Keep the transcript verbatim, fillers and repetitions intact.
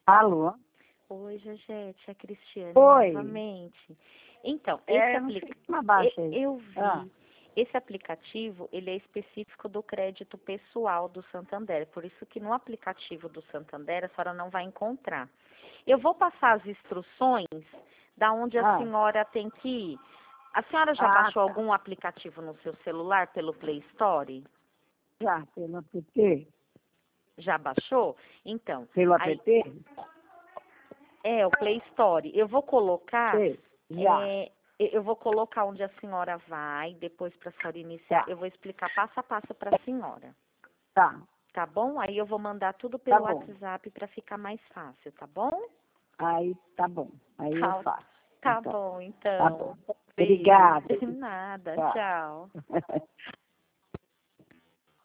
Alô? Oi, Jojete, é a Cristiane Oi. novamente. Então, É, esse eu não sei aplica... como abaixa e- aí. eu vi, Ah. esse aplicativo, ele é específico do crédito pessoal do Santander, por isso que no aplicativo do Santander a senhora não vai encontrar. Eu vou passar as instruções da onde a Ah. senhora tem que ir. A senhora já Ah, baixou tá. algum aplicativo no seu celular pelo Play Store? Já, pelo app? Já baixou? Então, Pelo aí app? é o Play Store. Eu vou colocar, Sei. Já. é, eu vou colocar onde a senhora vai, depois para a senhora iniciar, Tá. eu vou explicar passo a passo para a senhora. Tá. Tá bom? Aí eu vou mandar tudo Tá pelo bom. WhatsApp para ficar mais fácil, tá bom? Aí tá bom. Aí eu Tá, faço. tá Então. bom, Tá então. bom. Beijo. Obrigada. Nada, Tchau. tchau.